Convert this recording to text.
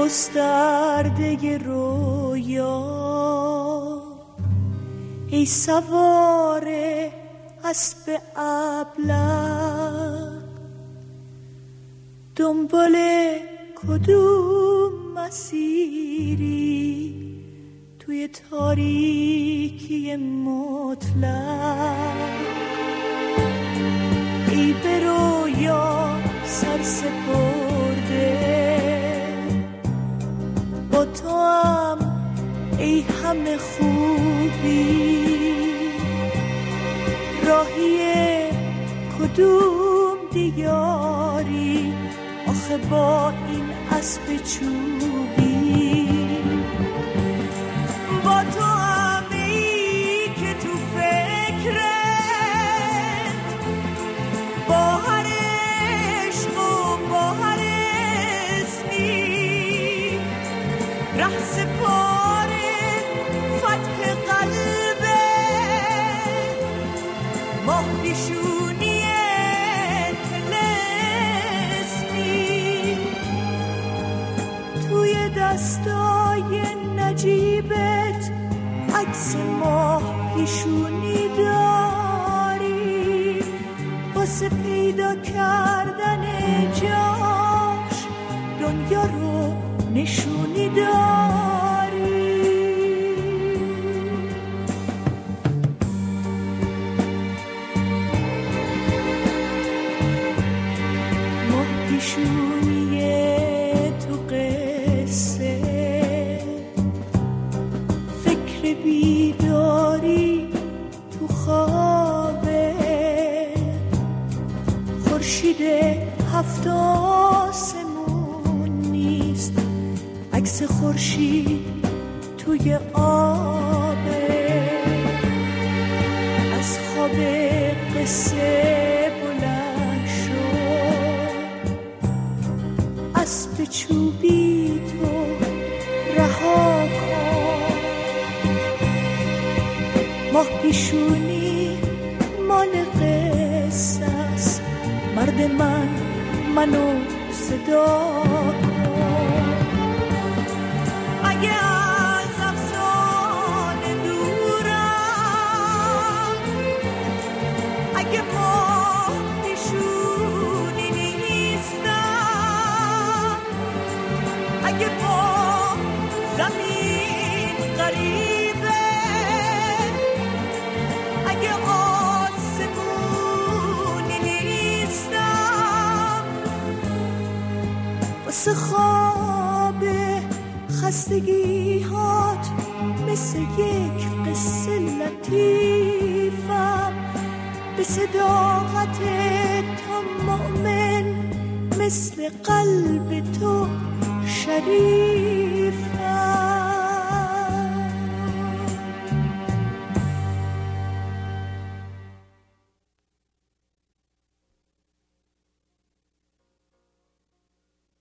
گسترده رویا، ای سوار اسب ابله، دنبال کدوم مسیری توی تاریکی مطلق؟ ای به رویا سر سپرده، با تو هم ای همه خوبی، راهی کدوم دیاری آخه با این اسب چوبی؟ با تو هم ای که تو فکرت با هر عشق و با هر اسمی، ره سپاره فتح قلبه، ماه پیشونی طلسمی، توی دستای نجیبت عکس ماه پیشونی داری، واسه پیدا کردن جاش دنیا رو نشونی داری. ماه پیشونی تو قصه، فکر بیداری تو خوابه، خورشید هفت آسمون نیست، عکس خورشید توی آبه، از خواب قصه بلند شد، اسب چوبی تو رها کن، ماه پیشونی مال قصه است، مرد منو صدا کن. اگه از افسانه دورم، اگه ماه پیشونی نیستم، اگه با زمین غریبه، اگه آسمونی نیستم، واسه خواب خستگی هات مثل یک قصه لطیفم، به صداقت تو مؤمن، مثل قلب تو شریفم.